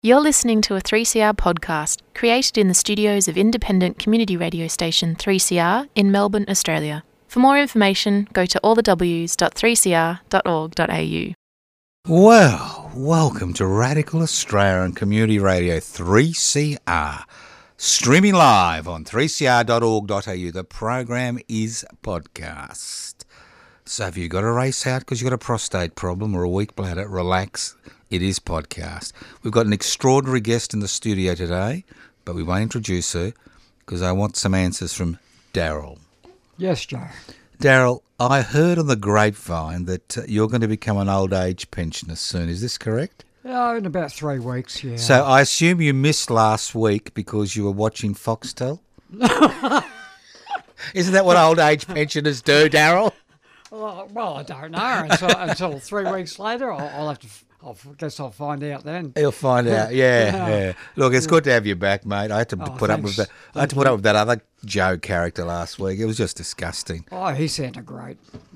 You're listening to a 3CR podcast created in the studios of independent community radio station 3CR in Melbourne, Australia. For more information, go to allthews.3cr.org.au. Well, welcome to Radical Australian Community Radio 3CR, streaming live on 3cr.org.au. The program is podcast. So if you've got a race out because you've got a prostate problem or a weak bladder, relax. It is podcast. We've got an extraordinary guest in the studio today, but we won't introduce her because I want some answers from Daryl. Yes, Joe. Daryl, I heard on the grapevine that you're going to become an old age pensioner soon. Is this correct? Yeah, in about 3 weeks, yeah. So I assume you missed last week because you were watching Foxtel? Isn't that what old age pensioners do, Daryl? Well, I don't know. Until 3 weeks later, I'll have to... I guess I'll find out then. You'll find out, yeah. Look, it's good to have you back, mate. I had to put up with that. I had to put up with that other Joe character last week. It was just disgusting. Oh, he sounded great.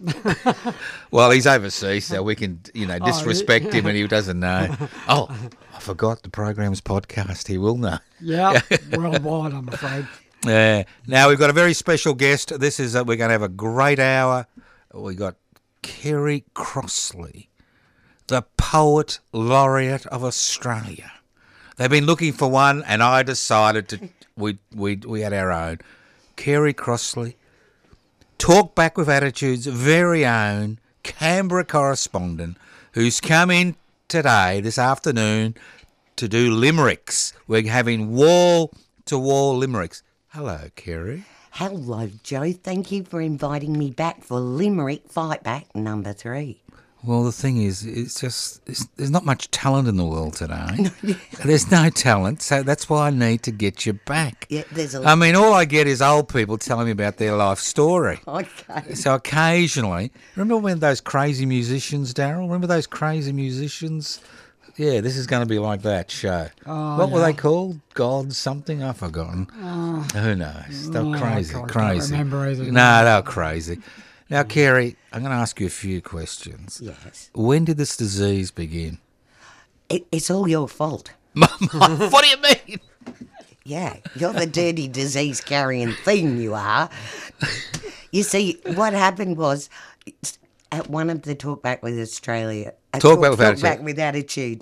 Well, he's overseas, so we can, disrespect him, and he doesn't know. Oh, I forgot the program's podcast. He will know. Yeah, worldwide, I'm afraid. Yeah. Now we've got a very special guest. This is we're going to have a great hour. We got Kerry Crossley, the Poet Laureate of Australia. They've been looking for one, and I decided to. We had our own. Kerry Crossley, Talk Back with Attitude's very own Canberra correspondent, who's come in today, this afternoon, to do limericks. We're having wall-to-wall limericks. Hello, Kerry. Hello, Joe. Thank you for inviting me back for Limerick Fight Back number 3. Well, the thing is, there's not much talent in the world today. There's no talent, so that's why I need to get you back. Yeah, I mean, all I get is old people telling me about their life story. Okay. So occasionally, remember when those crazy musicians, Daryl? Remember those crazy musicians? Yeah, this is going to be like that show. Oh, what were they called? God something? I've forgotten. Who knows? They were crazy. I can't remember either. No, they were crazy. Now, Kerry, I'm going to ask you a few questions. Yes. When did this disease begin? It's all your fault. What do you mean? Yeah, you're the dirty disease-carrying thing, you are. You see, what happened was, at one of the Talk Back with Australia... Talk Back with Attitude. Talk Back with Attitude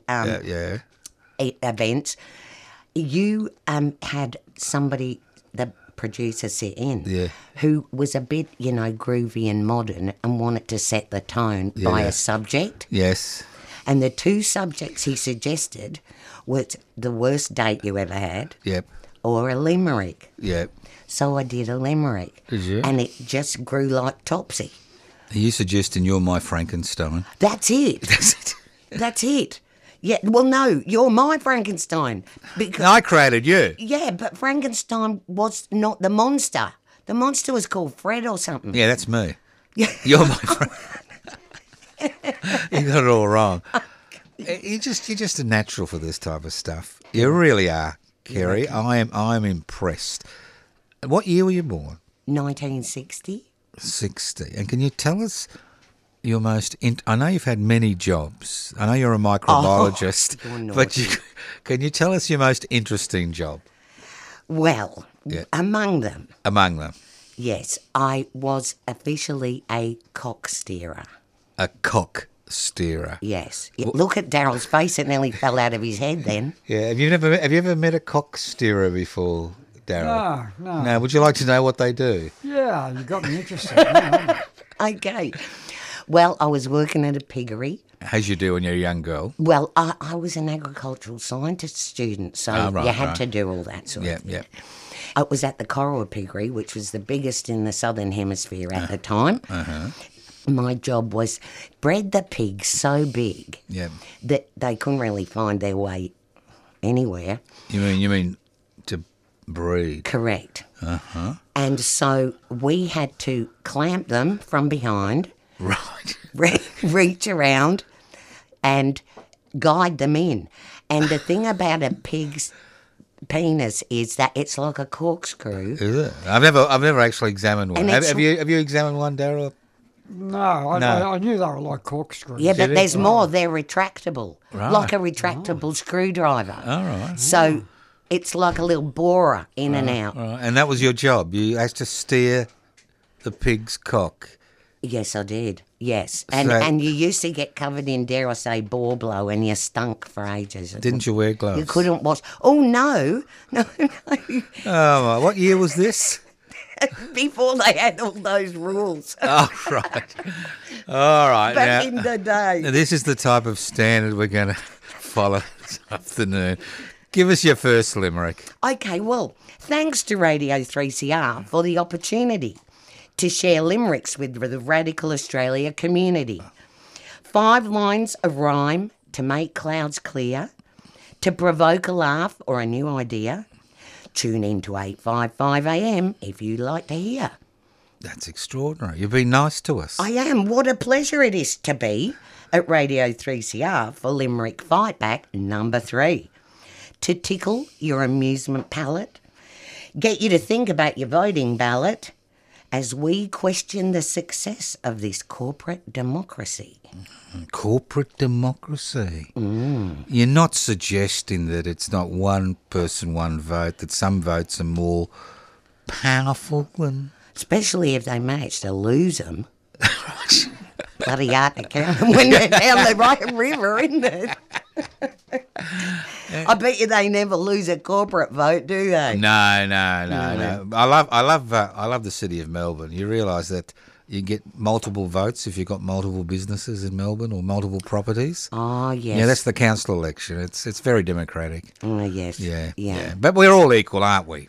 events, you had somebody... the producer set in, who was a bit, groovy and modern and wanted to set the tone by a subject. Yes. And the 2 subjects he suggested was the worst date you ever had. Yep. Or a limerick. Yep. So I did a limerick. Did you? And it just grew like Topsy. Are you suggesting you're my Frankenstein? That's it. That's it. Yeah, well, no, you're my Frankenstein. Because, I created you. Yeah, but Frankenstein was not the monster. The monster was called Fred or something. Yeah, that's me. Yeah. You're my friend. You got it all wrong. You're just a natural for this type of stuff. You really are, Kerry. I am impressed. What year were you born? 1960. 60. And can you tell us your most... I know you've had many jobs. I know you're a microbiologist. But can you tell us your most interesting job? Well, among them. Among them. Yes, I was officially a cock steerer. A cock steerer. Yes. Look at Daryl's face; it nearly fell out of his head. Then. Yeah. Have you ever met a cock steerer before, Daryl? No. No. Would you like to know what they do? Yeah, you got me interested. Yeah. Okay. Well, I was working at a piggery. As you do when you're a young girl. Well, I was an agricultural scientist student, so you had to do all that sort of thing. Yeah. I was at the Corowa Piggery, which was the biggest in the Southern Hemisphere at the time. My job was bred the pigs so big that they couldn't really find their way anywhere. You mean to breed? Correct. And so we had to clamp them from behind. Right. Reach around and guide them in. And the thing about a pig's penis is that it's like a corkscrew. Is it? I've never actually examined one. Have you examined one, Daryl? No, I knew they were like corkscrews. Yeah, but there's more. They're retractable, Right. like a retractable screwdriver. All right. So it's like a little borer in and out. All right. And that was your job. You had to steer the pig's cock. Yes, I did. Yes. And So- and you used to get covered in, dare I say, boar blow, and you stunk for ages. Didn't you wear gloves? You couldn't wash. Oh, no. No. Oh, what year was this? Before they had all those rules. Oh, right. All right. Back now, in the day. now, this is the type of standard we're going to follow this afternoon. Give us your first limerick. Okay, well, thanks to Radio 3CR for the opportunity to share limericks with the Radical Australia community. 5 lines of rhyme to make clouds clear, to provoke a laugh or a new idea. Tune in to 855 AM if you'd like to hear. That's extraordinary. You've been nice to us. I am. What a pleasure it is to be at Radio 3CR for Limerick Fightback number 3. To tickle your amusement palate, get you to think about your voting ballot as we question the success of this corporate democracy. Corporate democracy. You're not suggesting that it's not one person, one vote, that some votes are more powerful than... Especially if they manage to lose them. Bloody hard to count them when they're down the right river, isn't it? I bet you they never lose a corporate vote, do they? No. I love the city of Melbourne. You realise that you get multiple votes if you've got multiple businesses in Melbourne or multiple properties. Oh, yes. Yeah, that's the council election. It's very democratic. Oh, yes. Yeah. But we're all equal, aren't we?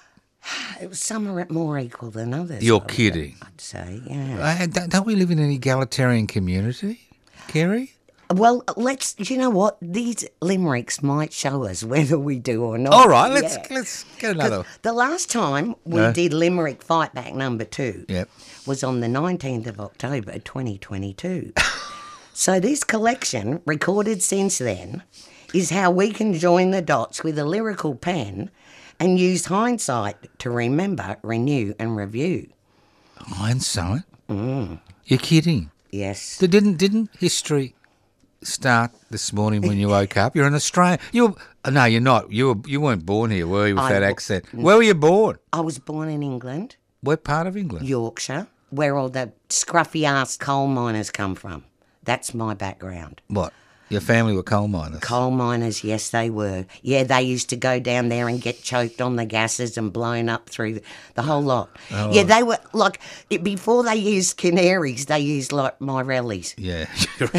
Some are more equal than others. You're kidding. I'd say, yeah. Don't we live in an egalitarian community, Kerry? Well, you know what? These limericks might show us whether we do or not. All right, let's get 'Cause another. the last time we did Limerick Fightback number 2 Yep. was on the 19th of October 2022. So this collection, recorded since then, is how we can join the dots with a lyrical pen and use hindsight to remember, renew and review. Hindsight? You're kidding. Yes. Didn't history start this morning when you woke up? You're an Australian. No, you're not. You weren't born here, were you, with that accent? Where were you born? I was born in England, What part of England? Yorkshire, where all the scruffy-ass coal miners come from. That's my background. What? Your family were coal miners? Coal miners, yes, they were. Yeah, they used to go down there and get choked on the gases and blown up through the whole lot. Oh. Yeah, they were like, before they used canaries, they used like Mirellis. Yeah,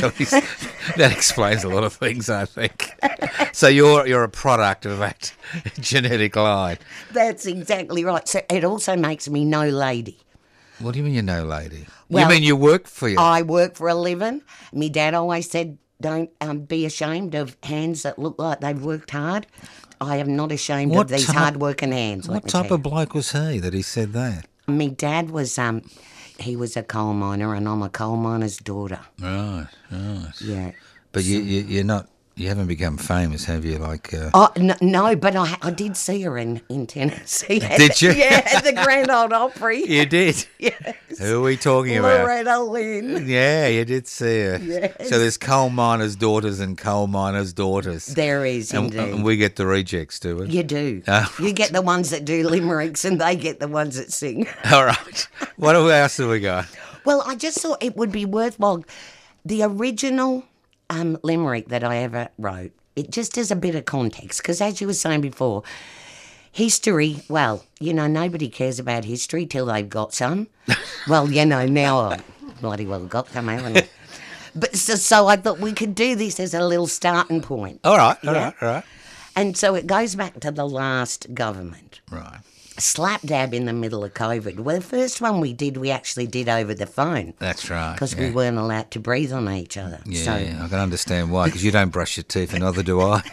that explains a lot of things, I think. So you're a product of that genetic line. That's exactly right. So it also makes me no lady. What do you mean you're no lady? Well, you mean you work for you? I work for a living. Me dad always said, don't be ashamed of hands that look like they've worked hard. I am not ashamed of these hard-working hands. What type of bloke was he that he said that? Me dad was, he was a coal miner and I'm a coal miner's daughter. Right. Yeah. But you're not. You haven't become famous, have you? Like. Oh, no, but I did see her in Tennessee. Did you? Yeah, at the Grand Ole Opry. You did. Yes. Who are we talking about? Loretta Lynn. Yeah, you did see her. Yes. So there's coal miners' daughters and coal miners' daughters. There is, indeed. And we get the rejects, do we? You do. Oh. You get the ones that do limericks and they get the ones that sing. All right. What else have we got? Well, I just thought it would be worthwhile. The original limerick that I ever wrote, it just has a bit of context, because as you were saying before, history, well, nobody cares about history till they've got some. Well, now I've bloody well got some, haven't I? But so I thought we could do this as a little starting point. All right. And so it goes back to the last government. Right. Slap dab in the middle of COVID. Well, the first one we actually did over the phone. That's right. Because we weren't allowed to breathe on each other. Yeah, So I can understand why, because you don't brush your teeth and neither do I.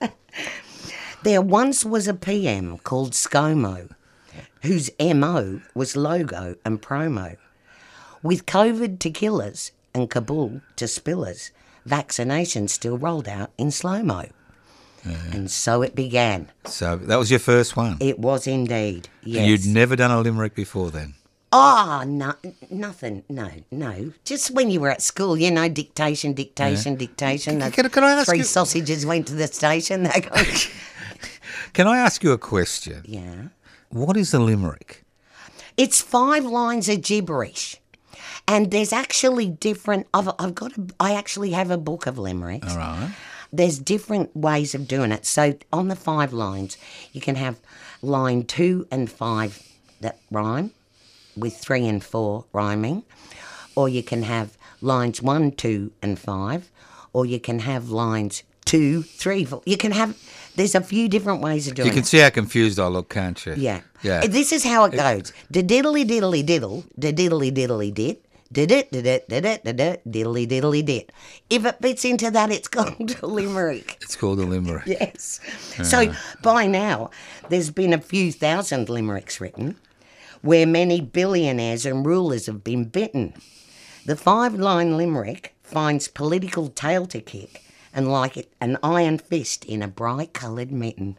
there once was a PM called ScoMo, whose MO was logo and promo. With COVID to kill us and Kabul to spill us, vaccinations still rolled out in slow-mo. And so it began. So that was your first one? It was indeed, yes. And you'd never done a limerick before then? Oh, no, nothing. No. Just when you were at school, dictation. Can I ask three you... sausages went to the station. Can I ask you a question? Yeah. What is a limerick? It's 5 lines of gibberish. And there's actually different... I actually have a book of limericks. All right. There's different ways of doing it. So on the 5 lines, you can have line 2 and 5 that rhyme, with 3 and 4 rhyming. Or you can have lines 1, 2 and 5. Or you can have lines 2, 3, 4. You can have... There's a few different ways of doing it. You can see how confused I look, can't you? Yeah. Yeah. This is how it goes. Da-diddly diddly diddle, da-diddly diddly did, diddly diddly did. If it fits into that, it's called a limerick. It's called a limerick. Yes. So by now, there's been a few thousand limericks written where many billionaires and rulers have been bitten. The 5-line limerick finds political tail to kick and like it an iron fist in a bright coloured mitten.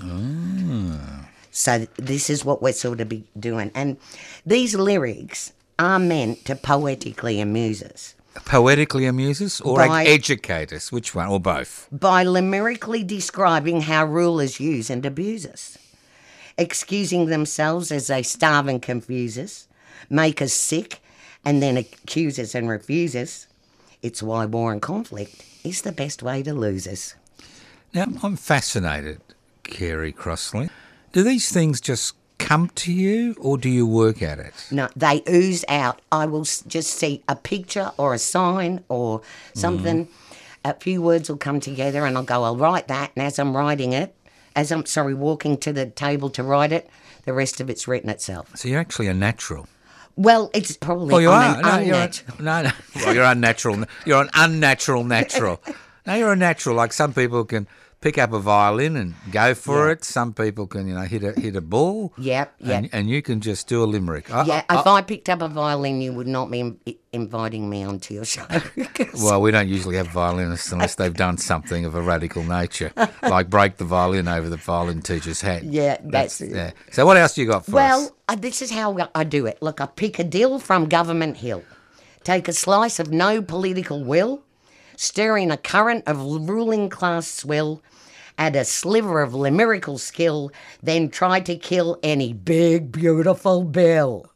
So this is what we're sort of be doing. And these lyrics are meant to poetically amuse us. Poetically amuse us or educate us? Which one? Or both? By limerically describing how rulers use and abuse us. Excusing themselves as they starve and confuse us, make us sick, and then accuse us and refuse us. It's why war and conflict is the best way to lose us. Now, I'm fascinated, Kerry Crossley. Do these things just come to you or do you work at it? No, they ooze out. I will just see a picture or a sign or something. A few words will come together and I'll go, I'll write that. And as I'm writing it, walking to the table to write it, the rest of it's written itself. So you're actually a natural. Well, it's probably... Oh, you are? Unnatural. No. Well, you're unnatural. You're an unnatural natural. No, you're a natural. Like some people can pick up a violin and go for it. Some people can, hit a ball. Yep. And you can just do a limerick. If I picked up a violin, you would not be inviting me onto your show. Well, we don't usually have violinists unless they've done something of a radical nature, like break the violin over the violin teacher's head. Yeah, that's it. Yeah. So what else do you got for us? Well, this is how I do it. Look, I pick a dill from Government Hill, take a slice of no political will, stir in a current of ruling class swill, add a sliver of limerical skill, then try to kill any big, beautiful bill.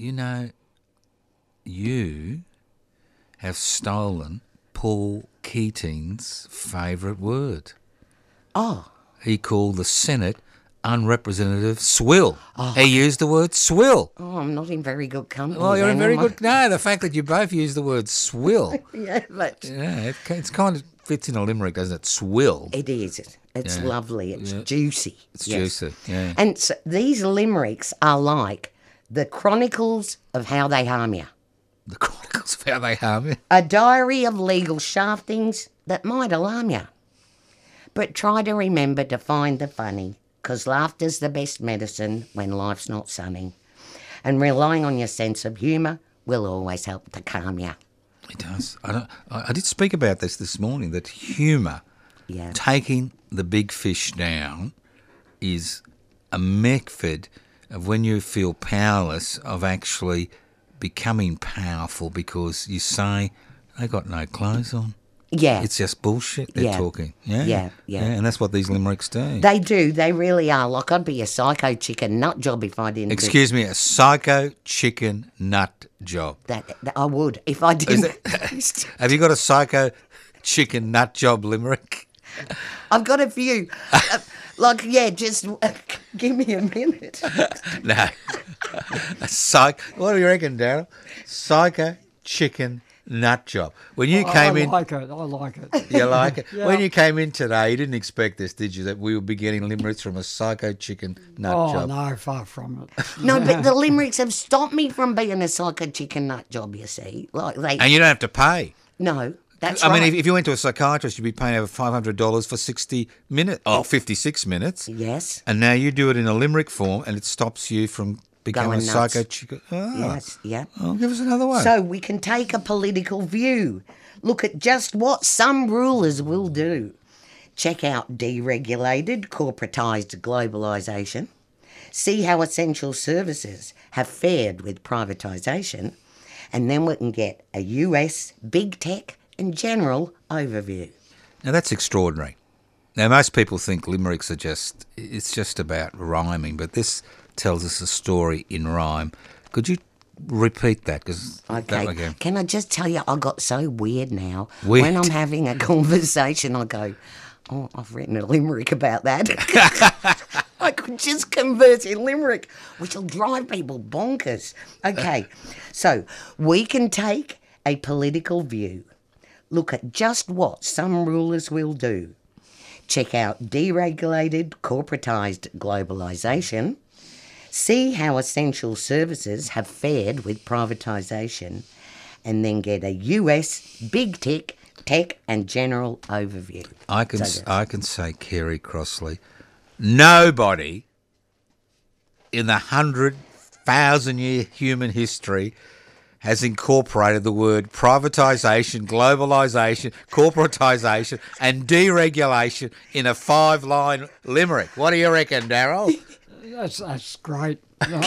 You have stolen Paul Keating's favourite word. Oh. He called the Senate unrepresentative swill. Oh. He used the word swill. Oh, I'm not in very good company. Well, you're in very good... No, the fact that you both use the word swill. Yeah, but... Yeah, it's kind of fits in a limerick, doesn't it? Swill. It is. It's lovely. It's juicy. It's juicy, yeah. And so these limericks are like the chronicles of how they harm you. The chronicles of how they harm you? A diary of legal shaftings that might alarm you. But try to remember to find the funny, 'cause laughter's the best medicine when life's not sunny. And relying on your sense of humour will always help to calm you. It does. I did speak about this morning, that humour, taking the big fish down, is a method of when you feel powerless, of actually becoming powerful, because you say, they got no clothes on. Yeah. It's just bullshit they're talking. Yeah. And that's what these limericks do. They do. They really are. Like, I'd be a psycho chicken nut job if I didn't. Excuse me, a psycho chicken nut job. That I would if I didn't. Have you got a psycho chicken nut job limerick? I've got a few. Just give me a minute. No. What do you reckon, Daryl? Psycho chicken nut job. When you came in... I like it. You like it? Yeah. When you came in today, you didn't expect this, did you, that we would be getting limericks from a psycho chicken nut job? Oh, no, far from it. No, but the limericks have stopped me from being a psycho chicken nut job, you see. And you don't have to pay. No, that's right. right. I mean, if you went to a psychiatrist, you'd be paying over $500 for 60 minutes, 56 minutes. Yes. And now you do it in a limerick form, and it stops you from becoming Going a nuts. psycho chicken. Oh. Yes, yeah. Oh, give us another one. So we can take a political view. Look at just what some rulers will do. Check out deregulated, corporatised globalisation. See how essential services have fared with privatisation, and then we can get a US big tech and general overview. Now that's extraordinary. Now most people think limericks are it's just about rhyming, but this tells us a story in rhyme. Could you repeat that? Okay. Can I just tell you, I got so weird now. Weird? When I'm having a conversation, I go, oh, I've written a limerick about that. I could just converse in limerick, which will drive people bonkers. Okay, so we can take a political view. Look at just what some rulers will do. Check out deregulated, corporatised globalisation. See how essential services have fared with privatisation, and then get a US big tech and general overview. I can say, Kerry Crossley, nobody in the 100,000-year human history has incorporated the word privatisation, globalisation, corporatisation and deregulation in a 5-line limerick. What do you reckon, Daryl? That's great.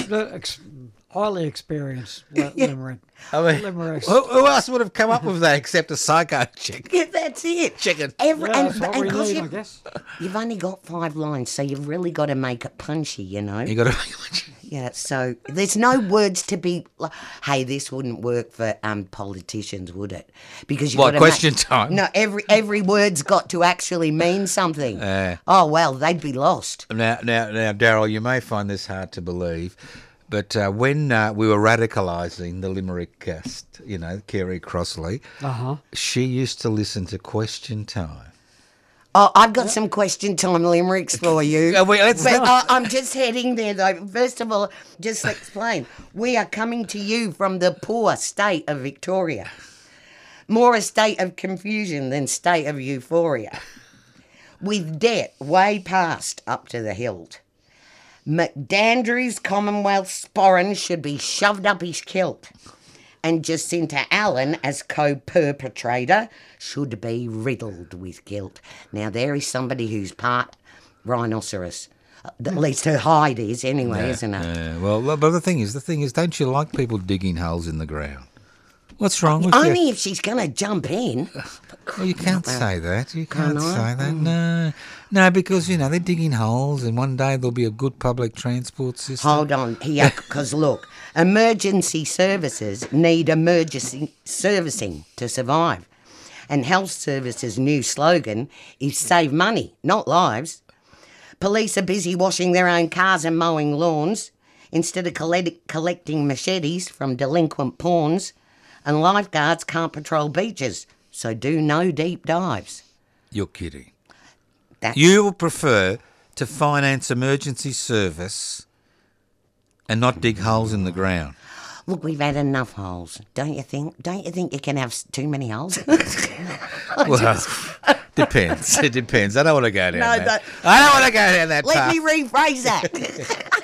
Highly experienced limerick. I mean, who else would have come up with that except a psycho chick? Yeah, that's it. Chicken. That's what we need, I guess. You've only got 5 lines, so you've really got to make it punchy, you know. You got to make it punchy. Yeah, so there's no words to be. Hey, this wouldn't work for politicians, would it? Because you. What question time? No, every word's got to actually mean something. Oh well, they'd be lost. Now, Daryl, you may find this hard to believe, but when we were radicalising the limerick cast, Kerry Crossley, she used to listen to Question Time. Oh, I've got some question time limericks for you. I'm just heading there, though. First of all, just explain. We are coming to you from the poor state of Victoria. More a state of confusion than state of euphoria. With debt way past up to the hilt. McDandrew's Commonwealth sporran should be shoved up his kilt. And Jacinta Allen, as co-perpetrator, should be riddled with guilt. Now, there is somebody who's part rhinoceros. At least her hide is anyway, isn't it? Yeah. Well, but the thing is, don't you like people digging holes in the ground? What's wrong with you? Only if she's going to jump in. Well, you can't say that. You can't say that. No, because, they're digging holes and one day there'll be a good public transport system. Hold on here, because look, emergency services need emergency servicing to survive. And Health Service's new slogan is save money, not lives. Police are busy washing their own cars and mowing lawns instead of collecting machetes from delinquent pawns. And lifeguards can't patrol beaches, so do no deep dives. You're kidding. You would prefer to finance emergency service and not dig holes in the ground? Look, we've had enough holes, don't you think? Don't you think you can have too many holes? Well, depends. It depends. I don't want to go down that. I don't want to go down that path. Let me rephrase that.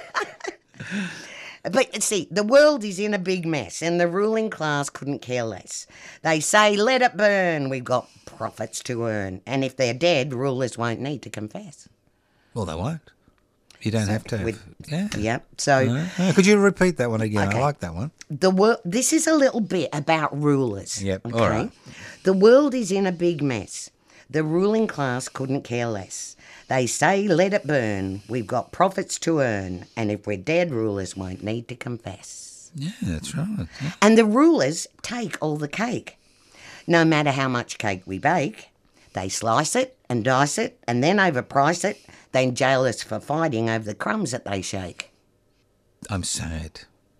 But see, the world is in a big mess and the ruling class couldn't care less. They say, let it burn, we've got profits to earn. And if they're dead, rulers won't need to confess. Well, they won't. You don't have to. Yep. So, could you repeat that one again? Okay. I like that one. This is a little bit about rulers. Yep. Okay? All right. The world is in a big mess. The ruling class couldn't care less. They say, let it burn. We've got profits to earn. And if we're dead, rulers won't need to confess. Yeah, that's right. Yeah. And the rulers take all the cake. No matter how much cake we bake, they slice it and dice it and then overprice it, then jail us for fighting over the crumbs that they shake. I'm sad.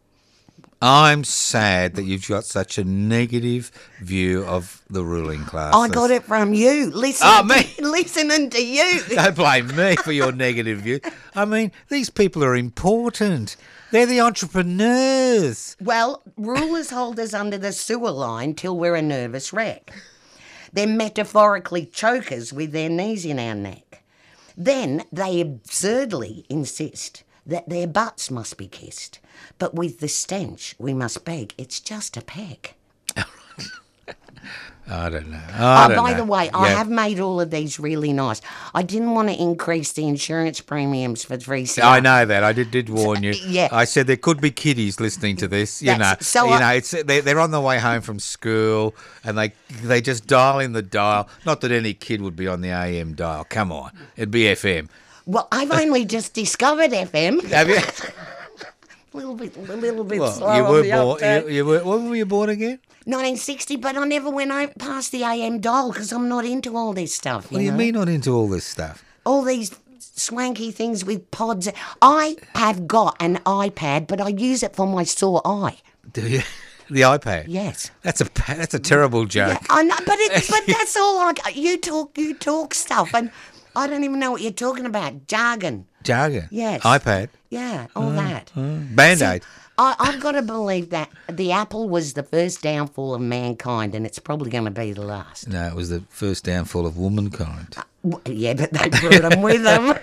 I'm sad that you've got such a negative view of the ruling class. I got it from you. Listening to you. Don't blame me for your negative view. I mean, these people are important. They're the entrepreneurs. Well, rulers hold us under the sewer line till we're a nervous wreck. They're metaphorically chokers with their knees in our neck. Then they absurdly insist that their butts must be kissed. But with the stench, we must beg, it's just a peck. I don't know. By the way, I have made all of these really nice. I didn't want to increase the insurance premiums for 3CR. I know that. I did warn you. Yeah. I said there could be kiddies listening to this. They're on the way home from school and they just dial in the dial. Not that any kid would be on the AM dial. Come on, it'd be FM. Well, I've only just discovered FM. Have you? a little bit Well, slow. you on were the born. uptake. When were you born again? 1960, but I never went past the AM dial because I'm not into all this stuff. What do you mean not into all this stuff? All these swanky things with pods. I have got an iPad, but I use it for my sore eye. Do you? The iPad? Yes. That's a terrible joke. Yeah, I know, but that's all. You talk stuff, and I don't even know what you're talking about. Jargon. Yes. iPad. Yeah, all that. Band-Aid. So, I've got to believe that the apple was the first downfall of mankind, and it's probably going to be the last. No, it was the first downfall of womankind. Yeah, but they brought them with them.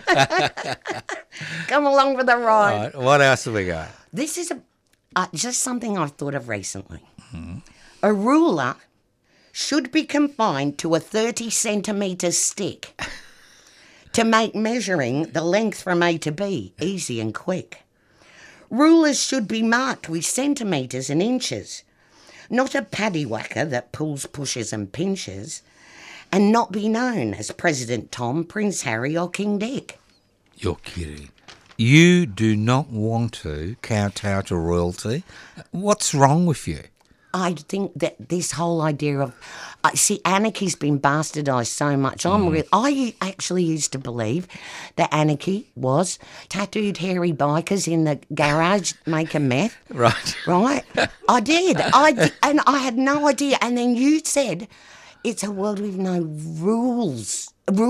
Come along for the ride. All right, what else have we got? This is just something I've thought of recently. Mm-hmm. A ruler should be confined to a 30-centimetre stick to make measuring the length from A to B easy and quick. Rulers should be marked with centimetres and inches, not a paddywhacker that pulls, pushes and pinches, and not be known as President Tom, Prince Harry or King Dick. You're kidding. You do not want to kowtow to royalty. What's wrong with you? I think that this whole idea of... anarchy's been bastardised so much. I actually used to believe that anarchy was tattooed hairy bikers in the garage making meth. Right. Right? I did. And I had no idea. And then you said it's a world with no rulers,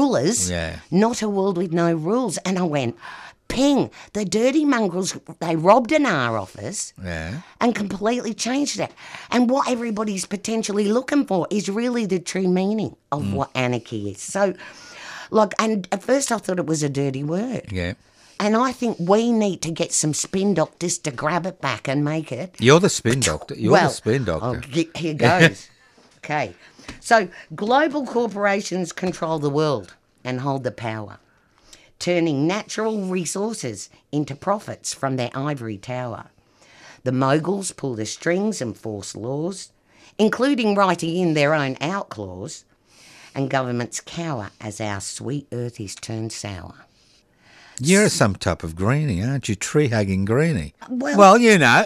not a world with no rules. And I went... Ping, the dirty mongrels, they robbed an R office and completely changed it. And what everybody's potentially looking for is really the true meaning of what anarchy is. So, and at first I thought it was a dirty word. Yeah. And I think we need to get some spin doctors to grab it back and make it. You're the spin doctor. The spin doctor. Here goes. Okay. So, global corporations control the world and hold the power, turning natural resources into profits from their ivory tower. The moguls pull the strings and force laws, including writing in their own outlaws, and governments cower as our sweet earth is turned sour. You're some type of greenie, aren't you? Tree-hugging greenie. Well, you know,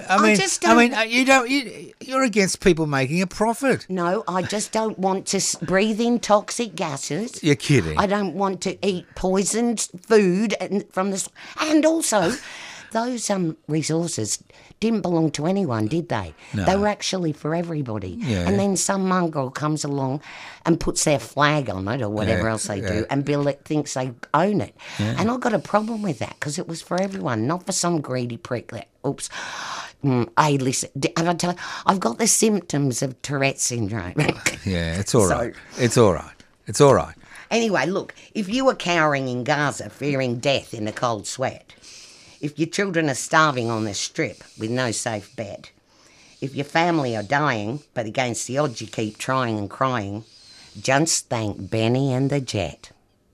you're against people making a profit. No, I just don't want to breathe in toxic gases. You're kidding. I don't want to eat poisoned food and also those resources didn't belong to anyone, did they? No. They were actually for everybody. Yeah. And then some mongrel comes along and puts their flag on it or whatever else they do, and Bill thinks they own it. Yeah. And I've got a problem with that because it was for everyone, not for some greedy prick that, oops. Hey, listen, I've got the symptoms of Tourette's syndrome. Yeah, it's all right. It's all right. It's all right. Anyway, look, if you were cowering in Gaza, fearing death in a cold sweat, if your children are starving on the strip with no safe bed, if your family are dying, but against the odds you keep trying and crying, just thank Benny and the Jet.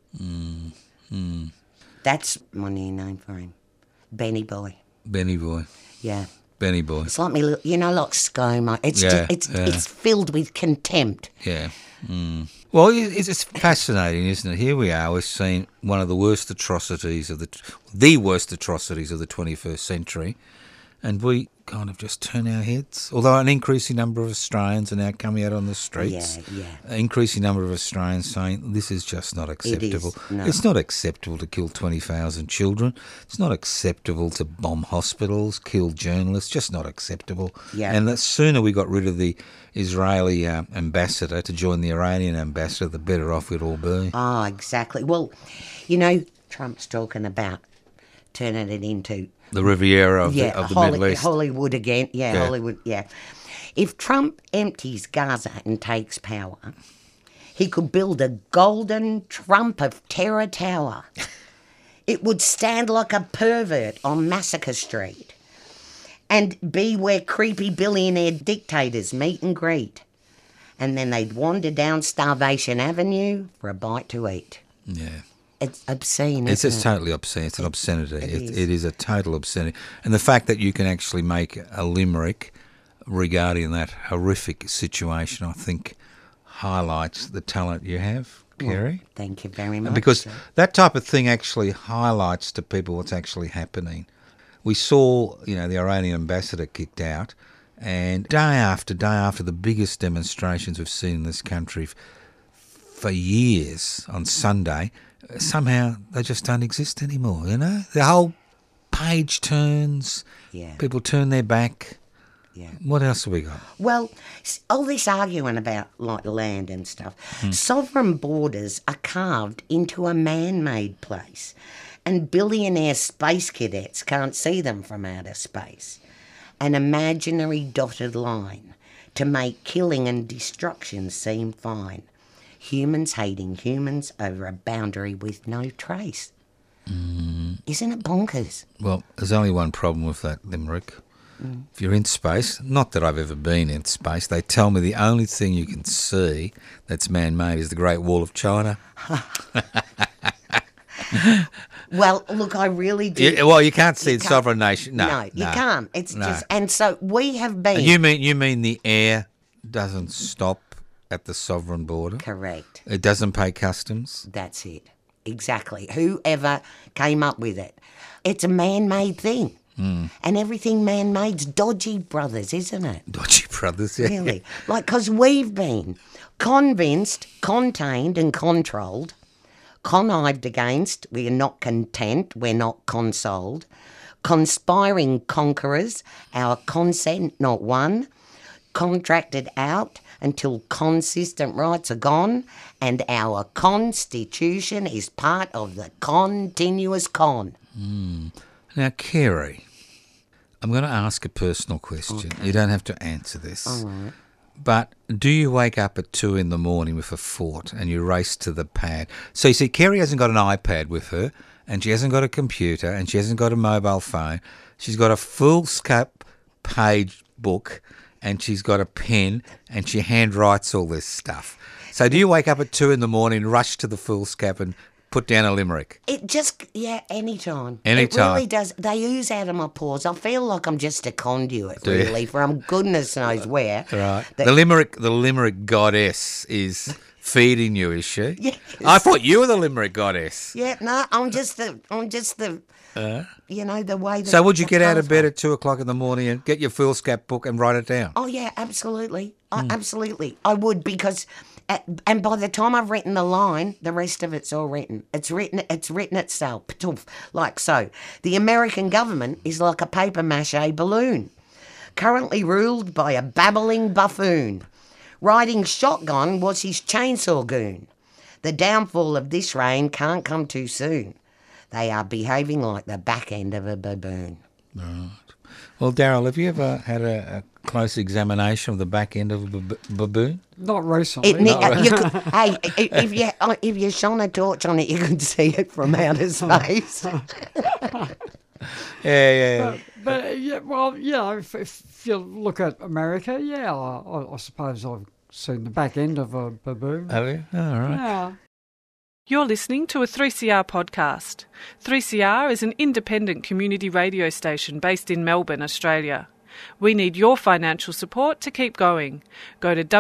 That's my new name for him. Benny Boy. Benny Boy. Yeah. Benny Boy. It's like me, like ScoMo. It's filled with contempt. Yeah. Well, it's fascinating, isn't it? Here we are. We've seen one of the worst atrocities of the worst atrocities of the 21st century, and we kind of just turn our heads. Although an increasing number of Australians are now coming out on the streets. Yeah. An increasing number of Australians saying this is just not acceptable. It is, no. It's not acceptable to kill 20,000 children. It's not acceptable to bomb hospitals, kill journalists. Just not acceptable. Yeah. And the sooner we got rid of the Israeli ambassador to join the Iranian ambassador, the better off we'd all be. Oh, exactly. Well, Trump's talking about turning it into the Riviera of the Middle East. Hollywood again. Yeah, Hollywood, yeah. If Trump empties Gaza and takes power, he could build a golden Trump of Terror Tower. It would stand like a pervert on Massacre Street and be where creepy billionaire dictators meet and greet. and then they'd wander down Starvation Avenue for a bite to eat. Yeah. It's obscene, It's isn't it? totally obscene. It's an obscenity. It It is a total obscenity. And the fact that you can actually make a limerick regarding that horrific situation, I think, highlights the talent you have, Kerry. Well, thank you very much. Because that type of thing actually highlights to people what's actually happening. We saw, the Iranian ambassador kicked out, and day after the biggest demonstrations we've seen in this country for years on Sunday, somehow they just don't exist anymore, The whole page turns, people turn their back. Yeah. What else have we got? Well, all this arguing about like land and stuff, sovereign borders are carved into a man-made place, and billionaire space cadets can't see them from outer space. An imaginary dotted line to make killing and destruction seem fine. Humans hating humans over a boundary with no trace. Isn't it bonkers? Well, there's only one problem with that limerick. If you're in space, not that I've ever been in space, they tell me the only thing you can see that's man-made is the Great Wall of China. Well, look, I really do. You can't see the sovereign nation. No, you can't. It's just, and so we have been. You mean the air doesn't stop at the sovereign border? Correct. It doesn't pay customs? That's it. Exactly. Whoever came up with it. It's a man-made thing. And everything man-made's dodgy, brothers, isn't it? Dodgy brothers, yeah. Really. Because we've been convinced, contained and controlled, connived against, we're not content, we're not consoled, conspiring conquerors, our consent not won, contracted out until consistent rights are gone, and our constitution is part of the continuous con. Now, Kerry, I'm going to ask a personal question. Okay. You don't have to answer this. All right. But do you wake up at 2 a.m. with a fort and you race to the pad? So you see, Kerry hasn't got an iPad with her, and she hasn't got a computer, and she hasn't got a mobile phone. She's got a foolscap page book, and she's got a pen, and she handwrites all this stuff. So do you wake up at 2 a.m, rush to the foolscap and put down a limerick? It just, anytime. Anytime. It really does. They ooze out of my pores. I feel like I'm just a conduit, really, from goodness knows where. Right. The limerick goddess is feeding you, is she? Yes. I thought you were the limerick goddess. Yeah, no, I'm just the the way that. So would you get out of bed at 2 o'clock in the morning and get your foolscap book and write it down? Oh, yeah, absolutely. Absolutely. I would, because... and by the time I've written the line, the rest of it's all written. It's written itself, like so. The American government is like a papier-mâché balloon, currently ruled by a babbling buffoon. Riding shotgun was his chainsaw goon. The downfall of this reign can't come too soon. They are behaving like the back end of a baboon. Right. Well, Daryl, have you ever had a close examination of the back end of a baboon? Not recently. If you shone a torch on it, you could see it from outer space. Yeah. But if you look at America, I suppose I've seen the back end of a baboon. Have you? Oh, all right. Yeah. You're listening to a 3CR podcast. 3CR is an independent community radio station based in Melbourne, Australia. We need your financial support to keep going. Go to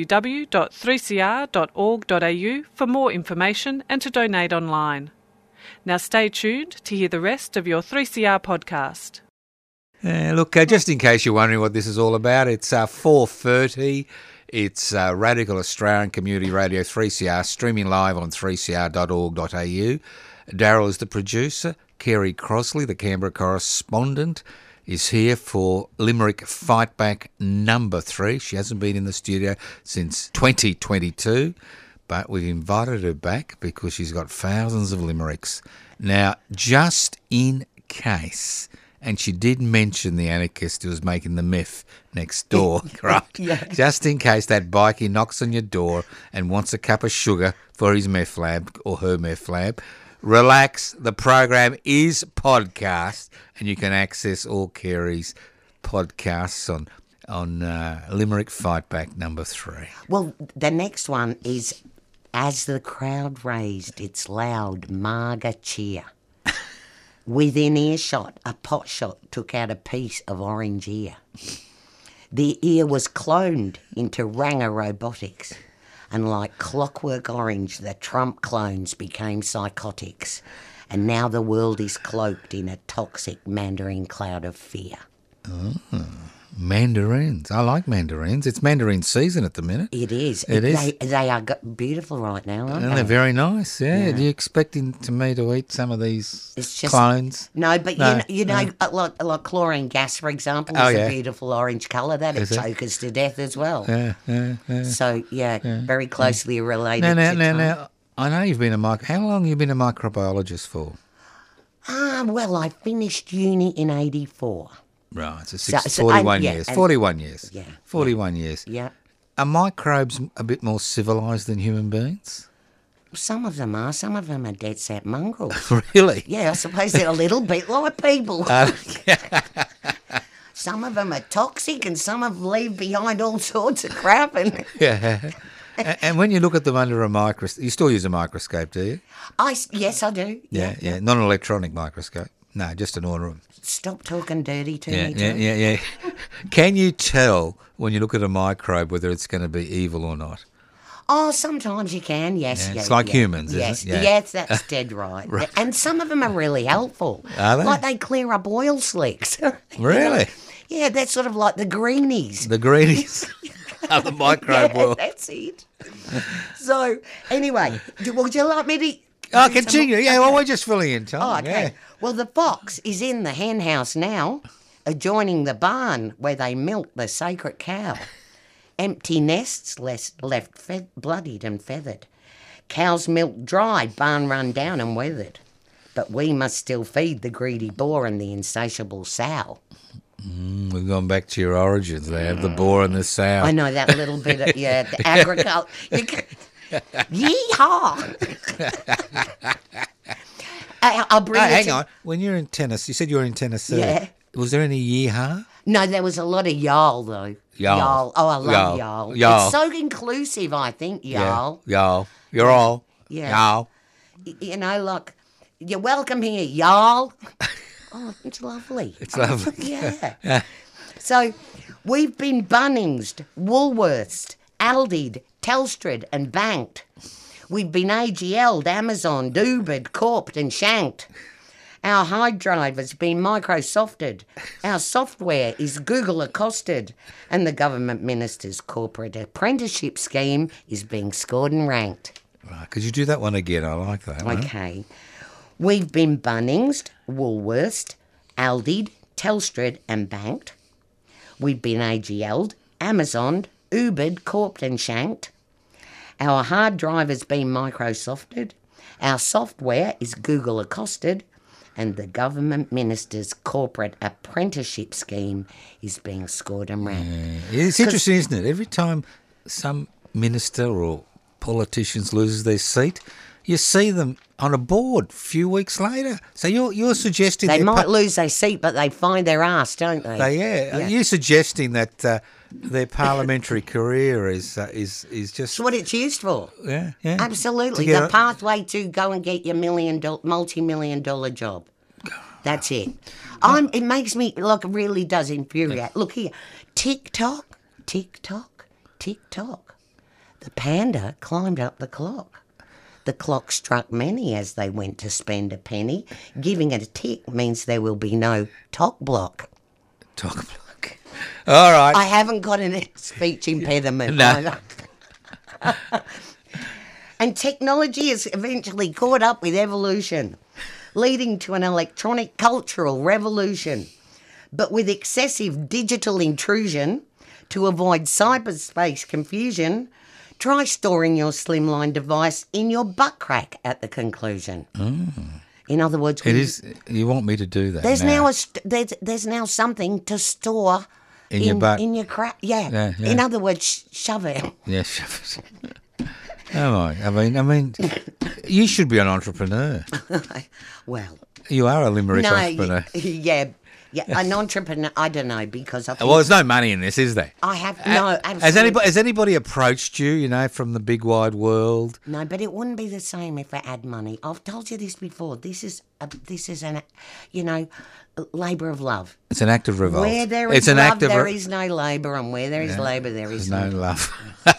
www.3cr.org.au for more information and to donate online. Now stay tuned to hear the rest of your 3CR podcast. Look, just in case you're wondering what this is all about, it's 4:30. It's Radical Australian Community Radio 3CR, streaming live on 3cr.org.au. Daryl is the producer. Kerry Crossley, the Canberra correspondent, is here for Limerick Fightback number 3. She hasn't been in the studio since 2022, but we've invited her back because she's got thousands of limericks. Now, just in case... And she did mention the anarchist who was making the meth next door, right? Yeah. Just in case that bikie knocks on your door and wants a cup of sugar for his meth lab or her meth lab, relax. The program is podcast, and you can access all Kerry's podcasts on on Limerick Fight Back number 3. Well, the next one is, as the crowd raised its loud Marga cheer, within earshot, a pot shot took out a piece of orange ear. The ear was cloned into Ranger Robotics, and like clockwork orange, the Trump clones became psychotics, and now the world is cloaked in a toxic mandarin cloud of fear. Mandarins. I like mandarins. It's mandarin season at the minute. It is. It is. They are beautiful right now, aren't And they? they're very nice, yeah. Are you expecting me to eat some of these It's just- clones? No, but No, you know, like chlorine gas, for example, is a beautiful orange colour. That'd Is it? choke us to death as well. Yeah. So, very closely related to Now, I know you've been how long have you been a microbiologist for? Well, I finished uni in 84. Right, so 41 years. 41 years. Yeah. 41 years. Yeah. Are microbes a bit more civilised than human beings? Some of them are. Some of them are dead set mongrels. Really? Yeah, I suppose they're a little bit like people. Some of them are toxic and some of them leave behind all sorts of crap. And Yeah. And when you look at them under a microscope, you still use a microscope, do you? yes, I do. Yeah. Not an electronic microscope. No, just an ordinary. Stop talking dirty to me, Yeah. Joe. Can you tell when you look at a microbe whether it's going to be evil or not? Oh, sometimes you can, yes. Yeah, it's like humans, isn't yes. it? Yeah. Yes, that's dead right. And some of them are really helpful. Are they? Like they clear up oil slicks. Really? Yeah, that's sort of like the greenies. The greenies of the microbe Yeah, world. that's it. So, anyway, would you like me to... Oh, continue. Yeah, well, we're just filling in time. Oh, okay. Yeah. Well, the fox is in the hen house now, adjoining the barn where they milk the sacred cow. Empty nests left bloodied and feathered. Cow's milk dry, barn run down and weathered. But we must still feed the greedy boar and the insatiable sow. We've gone back to your origins there, the boar and the sow. I know that little bit of, the agriculture. Yeehaw! I'll bring it Hang to- on. When you're in Tennessee, you said you were in Tennessee. Yeah. Was there any yeehaw? No, there was a lot of y'all, though. Y'all. Oh, I love Y'all. y'all. Y'all. It's so inclusive, I think, y'all. Yeah. Y'all. You're all. Yeah. Y'all. You know, like, you're welcome here, y'all. Oh, it's lovely. It's lovely. Yeah. So, we've been Bunnings, Woolworths, Aldi'd, Telstra and banked. We've been AGL'd, Amazon, Ubered, Corped and shanked. Our hard drive has been Microsofted. Our software is Google accosted. And the government minister's corporate apprenticeship scheme is being scored and ranked. Right. Could you do that one again? I like that one. Okay. We've been Bunnings, Woolworths, Aldi'd, Telstra and banked. We've been AGL'd, Amazoned, Ubered, Corped and shanked. Our hard drive has been Microsofted. Our software is Google accosted. And the government minister's corporate apprenticeship scheme is being scored and ranked. It's interesting, isn't it? Every time some minister or politicians loses their seat, you see them on a board a few weeks later. So you're suggesting They they're might lose their seat, but they find their ass, don't they? Are you suggesting that their parliamentary career is just That's what it's used for. yeah Absolutely. To get The pathway to go and get your multi-million dollar job. That's it. It makes me, like, it really does infuriate. Look here. Tick-tock, tick-tock, tick-tock. The panda climbed up the clock. The clock struck many as they went to spend a penny. Giving it a tick means there will be no talk block. talk block. All right. I haven't got a speech impediment. No. And technology has eventually caught up with evolution, leading to an electronic cultural revolution. But with excessive digital intrusion, to avoid cyberspace confusion, try storing your slimline device in your butt crack at the conclusion. In other words, It is. You want me to do that? there's now? there's now something to store In your butt. in your crack. Yeah. Yeah. In other words, shove it. Yeah, shove it. I mean, you should be an entrepreneur. Well, You are a Limerick no, entrepreneur. yeah, Yeah, an entrepreneur, I don't know, because I think... Well, there's no money in this, is there? I have, no, absolutely. Has anybody approached you, from the big wide world? No, but it wouldn't be the same if I had money. I've told you this before. This is an, labour of love. It's an act of revolt. Where there is love, there is no labour, and where there is labour, there is no love.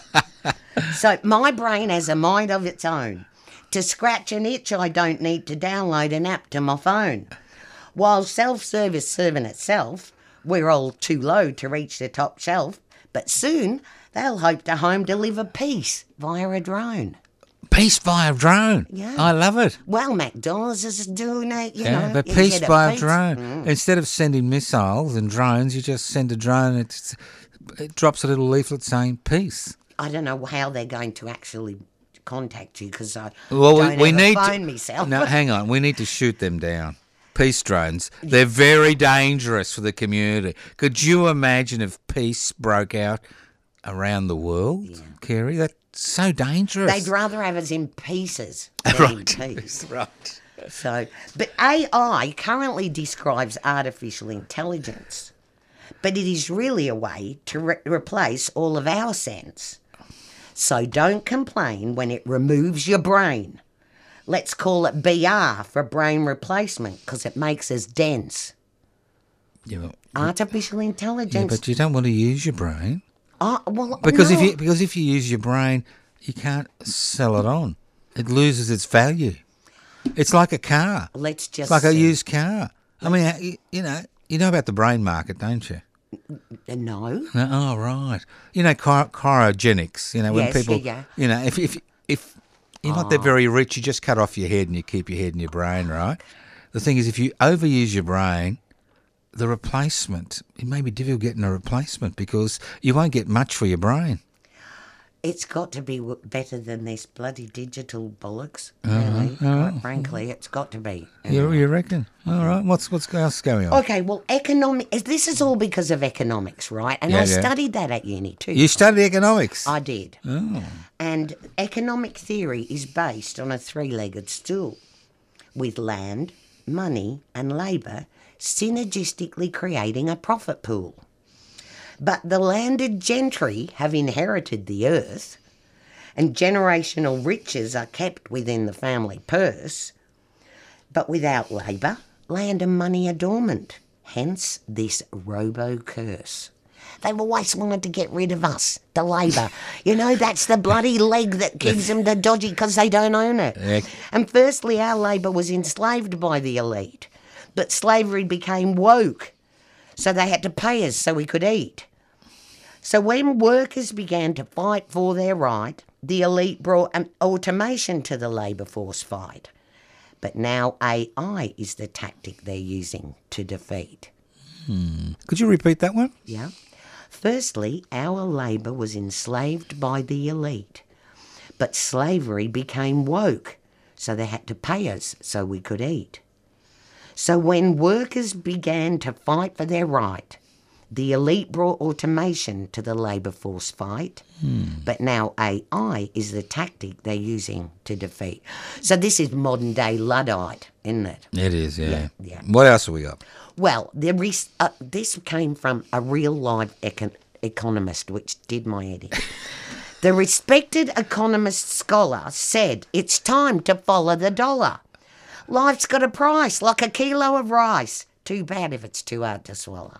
So my brain has a mind of its own. To scratch an itch, I don't need to download an app to my phone. While self-service serving itself, we're all too low to reach the top shelf, but soon they'll hope to home deliver peace via a drone. Peace via drone? Yeah. I love it. Well, McDonald's is doing it, but peace via drone. Instead of sending missiles and drones, you just send a drone, it drops a little leaflet saying peace. I don't know how they're going to actually contact you because we need phone myself. No, hang on. We need to shoot them down. Peace drones. They're very dangerous for the community. Could you imagine if peace broke out around the world, Kerry? That's so dangerous. They'd rather have us in pieces than in peace. Right. So, but AI currently describes artificial intelligence, but it is really a way to replace all of our sense. So don't complain when it removes your brain. Let's call it BR for brain replacement because it makes us dense. Artificial intelligence. Yeah, but you don't want to use your brain. Because if you use your brain, you can't sell it on. It loses its value. It's like a car. It's like a used car. I mean, you know about the brain market, don't you? No. Oh, right. Cryogenics. When people. If you're not that very rich, you just cut off your head and you keep your head in your brain, right? The thing is, if you overuse your brain, the replacement, it may be difficult getting a replacement because you won't get much for your brain. It's got to be better than this bloody digital bollocks, really. Quite frankly, it's got to be. You reckon? All right. What's else going on? Okay, well, this is all because of economics, right? And I studied that at uni too. You studied economics? I did. Oh. And economic theory is based on a three-legged stool with land, money and labour synergistically creating a profit pool. But the landed gentry have inherited the earth and generational riches are kept within the family purse. But without labour, land and money are dormant. Hence this robo-curse. They've always wanted to get rid of us, the labour. That's the bloody leg that keeps them the dodgy because they don't own it. Yeah. And firstly, our labour was enslaved by the elite. But slavery became woke, so they had to pay us so we could eat. So when workers began to fight for their right, the elite brought automation to the labour force fight. But now AI is the tactic they're using to defeat. Could you repeat that one? Yeah. Firstly, our labour was enslaved by the elite, but slavery became woke, so they had to pay us so we could eat. So when workers began to fight for their right, the elite brought automation to the labour force fight, but now AI is the tactic they're using to defeat. So this is modern-day Luddite, isn't it? It is, yeah. Yeah. What else have we got? Well, this came from a real-life economist, which did my head in. The respected economist scholar said, "It's time to follow the dollar. Life's got a price, like a kilo of rice. Too bad if it's too hard to swallow."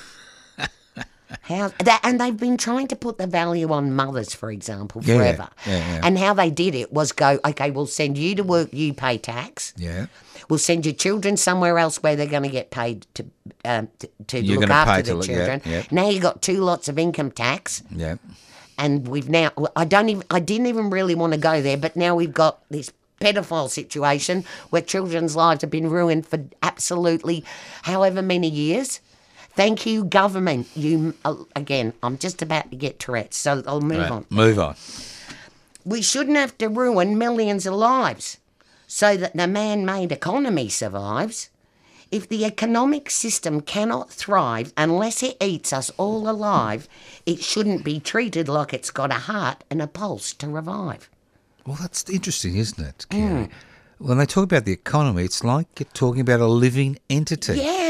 And they've been trying to put the value on mothers, for example, forever. Yeah. And how they did it was go, okay, we'll send you to work, you pay tax. Yeah. We'll send your children somewhere else where they're going to get paid to look after the children. Yeah. Now you've got 2 lots of income tax. Yeah. And I didn't even really want to go there, but now we've got this pedophile situation where children's lives have been ruined for absolutely however many years. Thank you, government. Again, I'm just about to get Tourette's, so I'll move on. Move on. We shouldn't have to ruin millions of lives so that the man-made economy survives. If the economic system cannot thrive unless it eats us all alive, it shouldn't be treated like it's got a heart and a pulse to revive. Well, that's interesting, isn't it, Kerry? When they talk about the economy, it's like you're talking about a living entity. Yeah,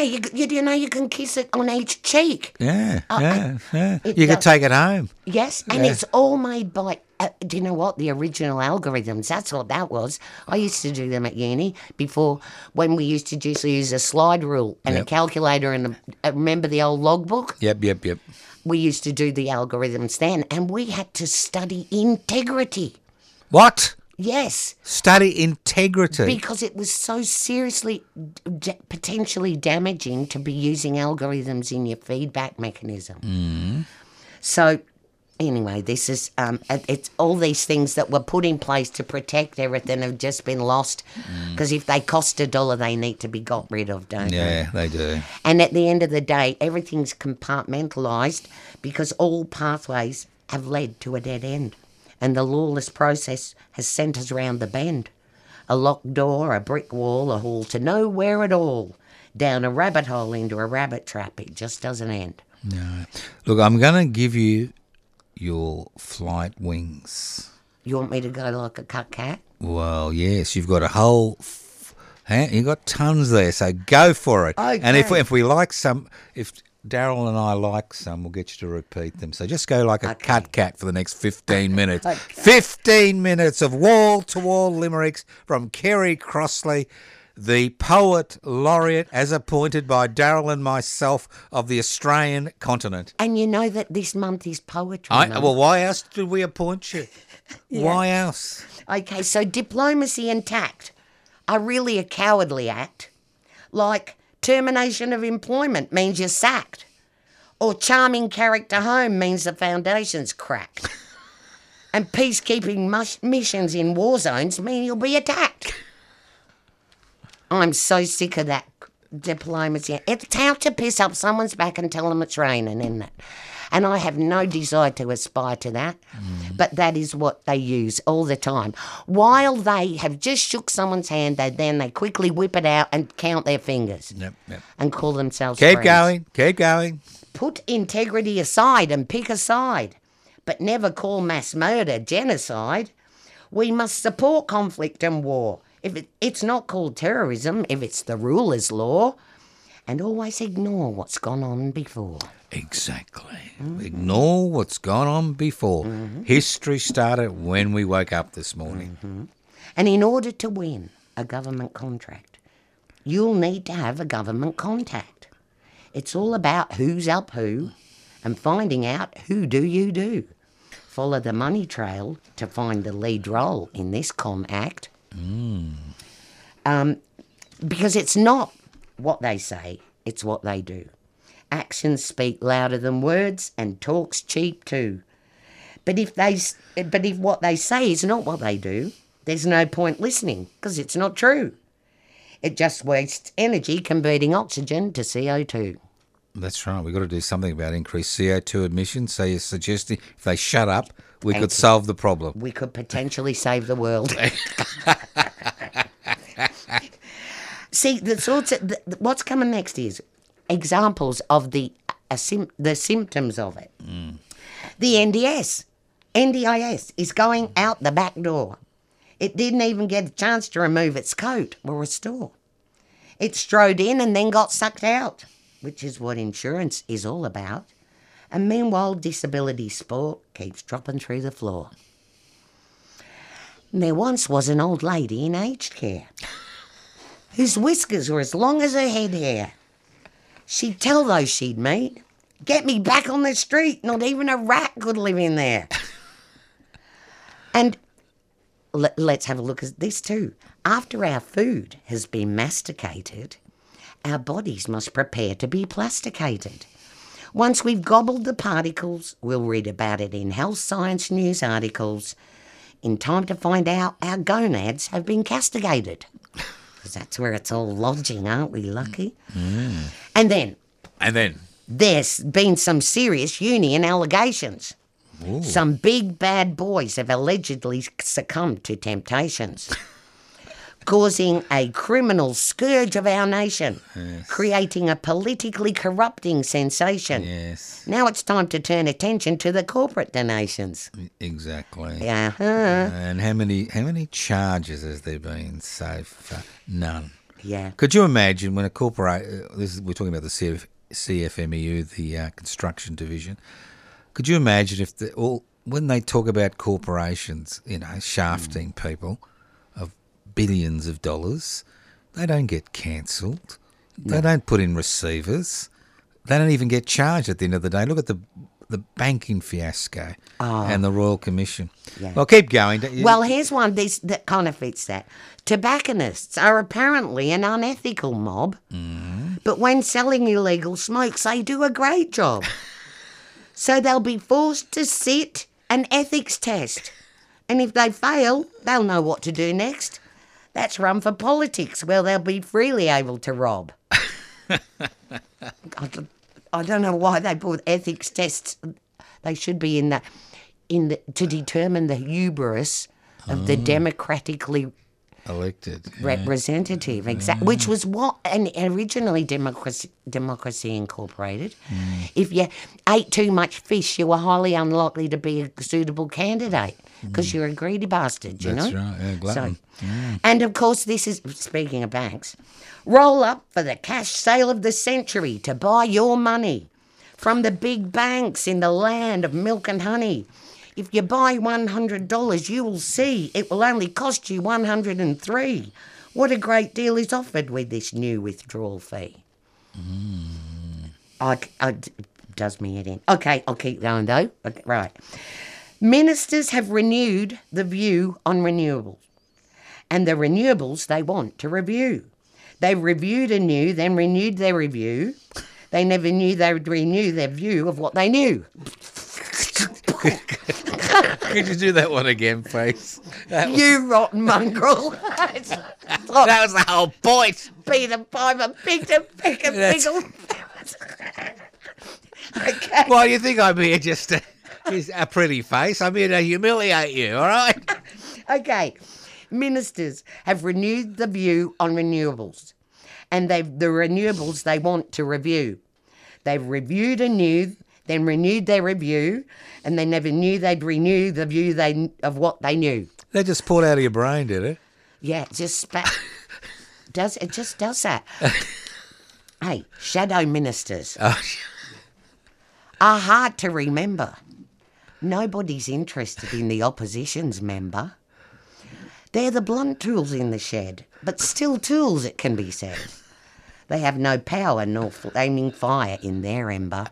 you know you can kiss it on each cheek. Yeah. You can take it home. Yes, and it's all made by. Do you know what? The original algorithms. That's what that was. I used to do them at uni before, when we used to just use a slide rule and a calculator and remember the old logbook? Yep. We used to do the algorithms then, and we had to study integrity. What? Yes. Study integrity. Because it was so seriously potentially damaging to be using algorithms in your feedback mechanism. Mm. So anyway, this is it's all these things that were put in place to protect everything have just been lost, because if they cost $1, they need to be got rid of, don't they? Yeah, they do. And at the end of the day, everything's compartmentalised because all pathways have led to a dead end. And the lawless process has sent us round the bend. A locked door, a brick wall, a hall to nowhere at all. Down a rabbit hole into a rabbit trap. It just doesn't end. No. Look, I'm going to give you your flight wings. You want me to go like a cut cat? Well, yes. You've got a whole... you've got tons there, so go for it. Okay. And if we like some... If Daryl and I like some, we'll get you to repeat them. So just go like a cut cat for the next 15 minutes. 15 minutes of wall-to-wall limericks from Kerry Crossley, the poet laureate as appointed by Daryl and myself of the Australian continent. And you know that this month is Poetry Month. Well, why else did we appoint you? Why else? Okay, so diplomacy and tact are really a cowardly act. Like... termination of employment means you're sacked. Or charming character home means the foundation's cracked. And peacekeeping missions in war zones mean you'll be attacked. I'm so sick of that diplomacy. It's how to piss up someone's back and tell them it's raining, isn't it? And I have no desire to aspire to that, but that is what they use all the time. While they have just shook someone's hand, they quickly whip it out and count their fingers. Yep. And call themselves Keep friends. Keep going. Put integrity aside and pick a side, but never call mass murder genocide. We must support conflict and war. If it's not called terrorism, if it's the ruler's law, and always ignore what's gone on before. Exactly. Ignore what's gone on before. History started when we woke up this morning. And in order to win a government contract, you'll need to have a government contact. It's all about who's up who and finding out who do you do. Follow the money trail to find the lead role in this act. Because it's not what they say, it's what they do. Actions speak louder than words, and talk's cheap too. But if what they say is not what they do, there's no point listening, because it's not true. It just wastes energy converting oxygen to CO2. That's right. We've got to do something about increased CO2 emissions. So you're suggesting if they shut up, we could solve the problem. We could potentially save the world. See, what's coming next is examples of the symptoms of it. The NDIS is going out the back door. It didn't even get a chance to remove its coat or restore. It strode in and then got sucked out, which is what insurance is all about. And meanwhile, disability sport keeps dropping through the floor. And there once was an old lady in aged care whose whiskers were as long as her head hair. She'd tell those she'd meet, "Get me back on the street, not even a rat could live in there." And let's have a look at this too. After our food has been masticated, our bodies must prepare to be plasticated. Once we've gobbled the particles, we'll read about it in health science news articles in time to find out our gonads have been castigated. Because that's where it's all lodging, aren't we, Lucky? And then there's been some serious union allegations. Ooh. Some big bad boys have allegedly succumbed to temptations, causing a criminal scourge of our nation, creating a politically corrupting sensation. Yes. Now it's time to turn attention to the corporate donations. Exactly. Uh-huh. And how many charges has there been so far? None. Yeah. Could you imagine when a corporate, we're talking about the CFMEU, the construction division. Could you imagine if when they talk about corporations, shafting people of billions of dollars, they don't get cancelled. No. They don't put in receivers. They don't even get charged at the end of the day. Look at the banking fiasco and the Royal Commission. Yeah. Well, keep going. Well, here's one that kind of fits that. Tobacconists are apparently an unethical mob, but when selling illegal smokes, they do a great job. So they'll be forced to sit an ethics test. And if they fail, they'll know what to do next. That's run for politics, where they'll be freely able to rob. I don't know why they put ethics tests. They should be to determine the hubris of the democratically elected representative, which was what originally Democracy Incorporated. If you ate too much fish, you were highly unlikely to be a suitable candidate because you're a greedy bastard, you know? That's right, yeah, glutton. And of course, this is, speaking of banks, roll up for the cash sale of the century to buy your money from the big banks in the land of milk and honey. If you buy $100, you will see it will only cost you $103. What a great deal is offered with this new withdrawal fee. Does me head in. Okay, I'll keep going though. Okay, right. Ministers have renewed the view on renewables. And the renewables they want to review. They reviewed anew, then renewed their review. They never knew they would renew their view of what they knew. Could you do that one again, please? You rotten mongrel. That was the whole point. Peter Piper picked a pickle. Okay. Well, you think I'm here just to... a pretty face. I'm here to humiliate you, all right? Okay. Ministers have renewed the view on renewables, and the renewables they want to review. They've reviewed anew, then renewed their review, and they never knew they'd renew the view of what they knew. They just poured out of your brain, did it? Yeah, it just spat. It just does that. Hey, shadow ministers are hard to remember. Nobody's interested in the opposition's member. They're the blunt tools in the shed, but still tools, it can be said. They have no power nor flaming fire in their ember.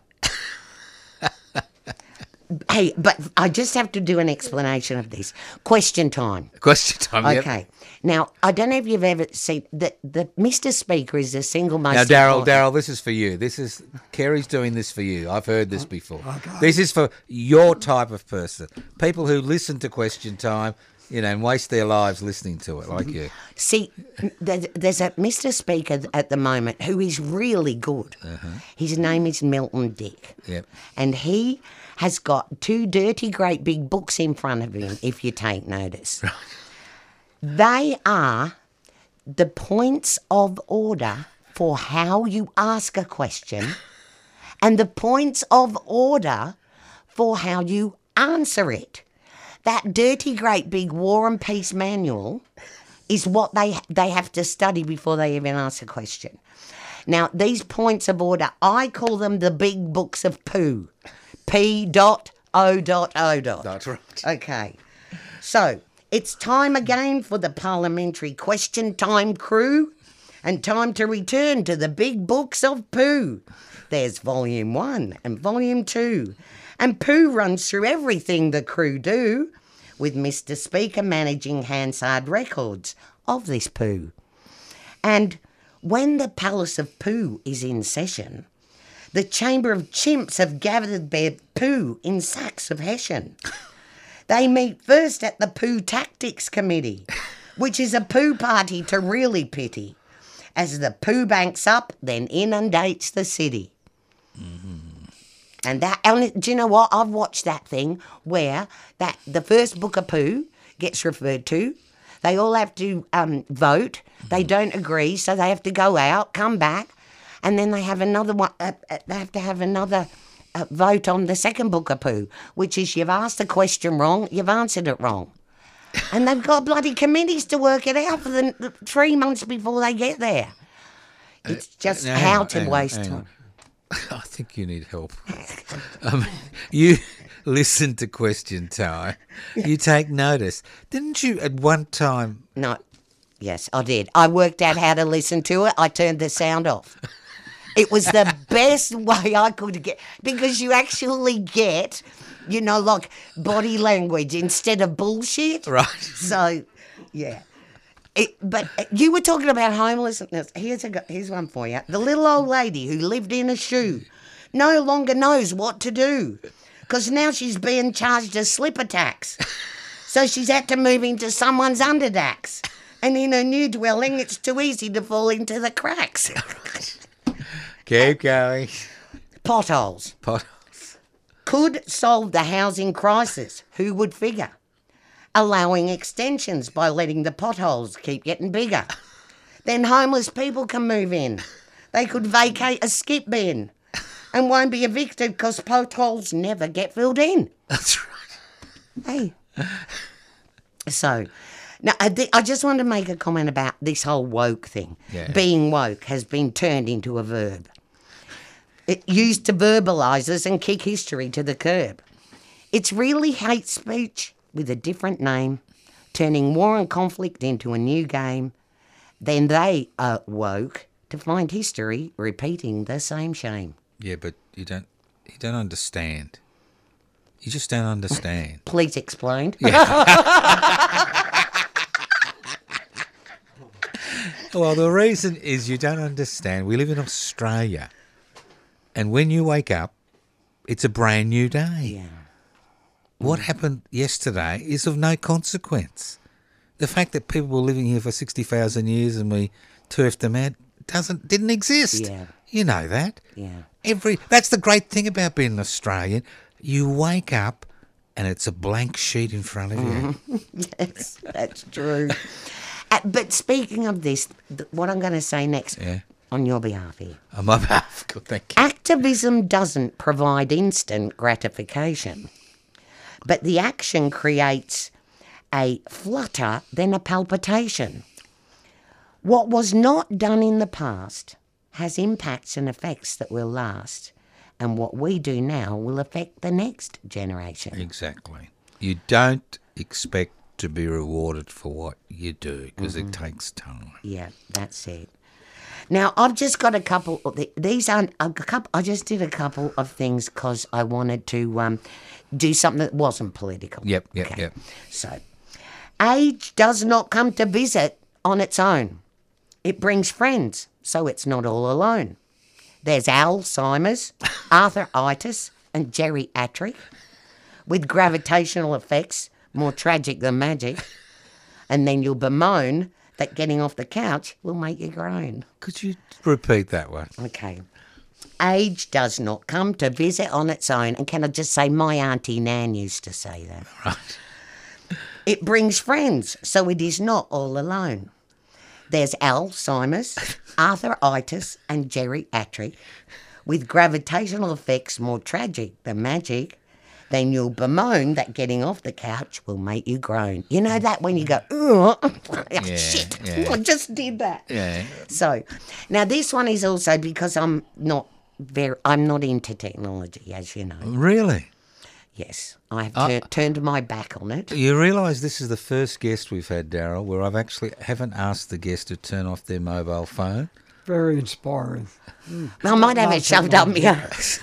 Hey, but I just have to do an explanation of this. Question time. Question time, okay. Yep. Now, I don't know if you've ever seen that the Mr. Speaker is the single most... Now, Daryl, this is for you. Kerry's doing this for you. I've heard this before. Okay. This is for your type of person. People who listen to Question Time, and waste their lives listening to it, like you. See, there's a Mr. Speaker at the moment who is really good. His name is Milton Dick. Yep. And he has got two dirty, great big books in front of him, if you take notice. They are the points of order for how you ask a question and the points of order for how you answer it. That dirty, great big War and Peace manual is what they have to study before they even ask a question. Now, these points of order, I call them the big books of poo. P.O.O. That's right. Okay. So, it's time again for the Parliamentary Question Time crew and time to return to the big books of poo. There's Volume 1 and Volume 2. And poo runs through everything the crew do, with Mr. Speaker managing Hansard records of this poo. And when the Palace of Poo is in session, the Chamber of Chimps have gathered their poo in sacks of hessian. They meet first at the Poo Tactics Committee, which is a poo party to really pity, as the poo banks up, then inundates the city. And do you know what? I've watched that thing where the first book of poo gets referred to. They all have to vote. They don't agree, so they have to go out, come back, and then they have another one. They have to have another vote on the second book of poo, which is you've asked the question wrong, you've answered it wrong. And they've got bloody committees to work it out for the 3 months before they get there. It's just how to waste time. I think you need help. You listen to Question Time. You take notice. Didn't you at one time? No. Yes, I did. I worked out how to listen to it. I turned the sound off. It was the best way I could get, because you actually get, like body language instead of bullshit. Right. So, yeah. But you were talking about homelessness. Here's one for you. The little old lady who lived in a shoe no longer knows what to do because now she's being charged a slipper tax. So she's had to move into someone's underdacks. And in her new dwelling, it's too easy to fall into the cracks. Keep going. Potholes. Could solve the housing crisis. Who would figure? Allowing extensions by letting the potholes keep getting bigger. Then homeless people can move in. They could vacate a skip bin and won't be evicted because potholes never get filled in. That's right. Hey. So, now I just wanted to make a comment about this whole woke thing. Yeah. Being woke has been turned into a verb. It used to verbalise us and kick history to the curb. It's really hate speech with a different name, turning war and conflict into a new game. Then they are woke to find history repeating the same shame. Yeah, but you don't understand. You just don't understand. Please explain. Yeah. Well, the reason is you don't understand. We live in Australia. And when you wake up, it's a brand new day. Yeah. What happened yesterday is of no consequence. The fact that people were living here for 60,000 years and we turfed them out didn't exist. Yeah. You know that. Yeah. That's the great thing about being an Australian. You wake up and it's a blank sheet in front of you. Yes, that's true. But speaking of this, what I'm going to say next on your behalf here. On my behalf, good, thank you. Activism doesn't provide instant gratification, but the action creates a flutter, then a palpitation. What was not done in the past has impacts and effects that will last, and what we do now will affect the next generation. Exactly. You don't expect to be rewarded for what you do because it takes time. Yeah, that's it. Now, I've just got a couple of these aren't a couple. I just did a couple of things because I wanted to do something that wasn't political. Yep. So, age does not come to visit on its own. It brings friends, so it's not all alone. There's Alzheimer's, arthritis, and geriatric, with gravitational effects more tragic than magic. And then you'll bemoan that getting off the couch will make you groan. Could you repeat that one? Okay. Age does not come to visit on its own. And can I just say, my Auntie Nan used to say that. Right. It brings friends, so it is not all alone. There's Alzheimer's, arthritis, and geriatric, with gravitational effects more tragic than magic. Then you'll bemoan that getting off the couch will make you groan. You know that when you go, oh, shit, I just did that. Yeah. So, now this one is also because I'm not into technology, as you know. Really? Yes, I have turned my back on it. You realise this is the first guest we've had, Daryl, where I've actually haven't asked the guest to turn off their mobile phone. Very inspiring. I might have it shoved up my ass.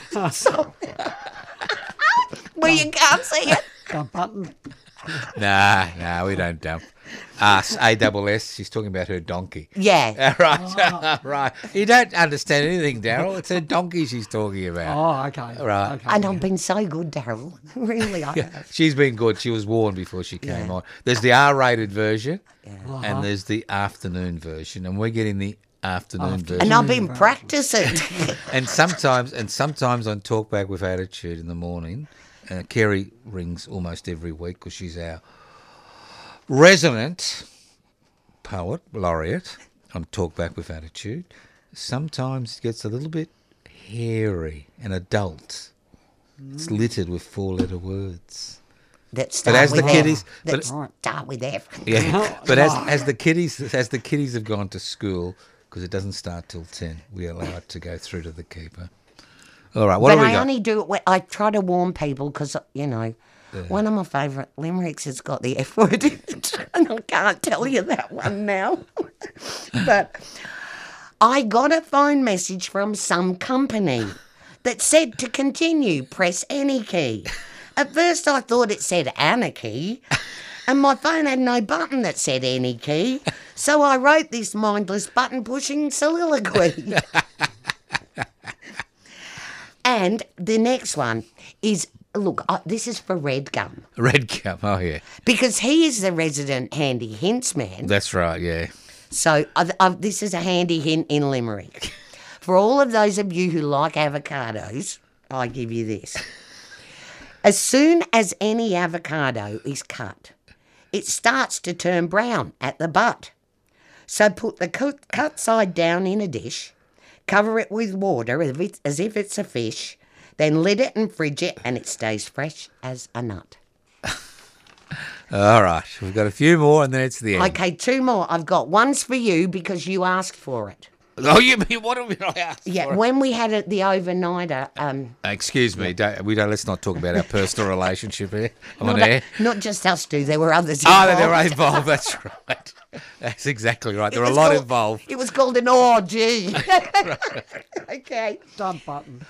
Where you can't see it. Dump button. Nah, we don't dump. ASS, she's talking about her donkey. Yeah. Right, right. You don't understand anything, Daryl. It's her donkey she's talking about. Oh, okay. Right. Okay. And I've been so good, Daryl. Really, I have. She's been good. She was warned before she came on. There's the R-rated version and there's the afternoon version, and we're getting the afternoon version. And I've been practicing. And sometimes on Talkback with Attitude in the morning, Kerry rings almost every week because she's our resident poet, laureate on Talkback with Attitude. Sometimes it gets a little bit hairy and adult. It's littered with 4-letter words. that start with kiddies, start with F. Yeah, but as the kiddies have gone to school, because it doesn't start till 10, we allow it to go through to the keeper. All right, what do we got? But I only do it. I try to warn people because one of my favourite limericks has got the F word in it, and I can't tell you that one now. But I got a phone message from some company that said to continue, press any key. At first I thought it said anarchy, and my phone had no button that said any key, so I wrote this mindless button-pushing soliloquy. And the next one is, look, this is for Red Gum. Red Gum, oh yeah. Because he is the resident handy hints man. That's right, yeah. So this is a handy hint in Limerick. For all of those of you who like avocados, I give you this. As soon as any avocado is cut, it starts to turn brown at the butt. So put the cut side down in a dish, cover it with water as if it's a fish, then lid it and fridge it, and it stays fresh as a nut. All right, we've got a few more and then it's the end. Okay, 2 more. I've got one's for you because you asked for it. Oh, you mean what did I ask for? Yeah, when we had the overnighter. Excuse me, let's not talk about our personal relationship here on air. Not just us two, there were others involved. involved. Oh, they were involved, that's right. That's exactly right. There were a lot involved. It was called an orgy. Okay. Dump button.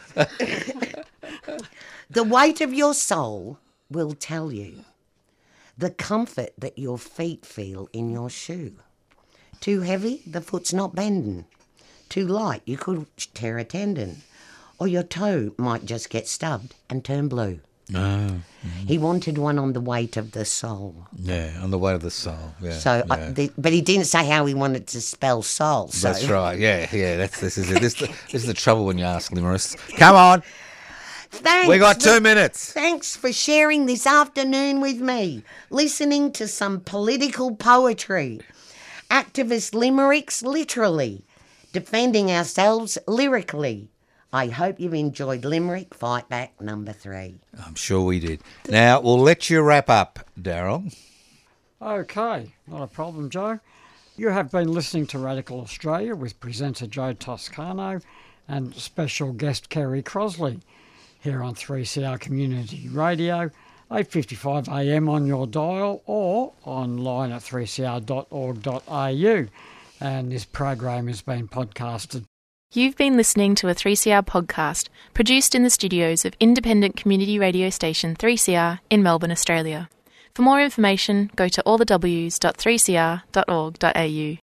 The weight of your soul will tell you the comfort that your feet feel in your shoe. Too heavy, the foot's not bending. Too light, you could tear a tendon. Or your toe might just get stubbed and turn blue. Oh, mm-hmm. He wanted one on the weight of the soul. Yeah, on the weight of the soul. Yeah. So, yeah. But he didn't say how he wanted to spell soul. So. That's right. Yeah. This is it. This is the trouble when you ask limerists. Come on. Thanks. We got 2 minutes. Thanks for sharing this afternoon with me, listening to some political poetry, activist limericks literally, defending ourselves lyrically. I hope you've enjoyed Limerick Fight Back number 3. I'm sure we did. Now, we'll let you wrap up, Daryl. Okay, not a problem, Joe. You have been listening to Radical Australia with presenter Joe Toscano and special guest Kerry Crosley here on 3CR Community Radio, 8:55 AM on your dial or online at 3cr.org.au. And this program has been podcasted. You've been listening to a 3CR podcast produced in the studios of independent community radio station 3CR in Melbourne, Australia. For more information, go to allthews.3cr.org.au.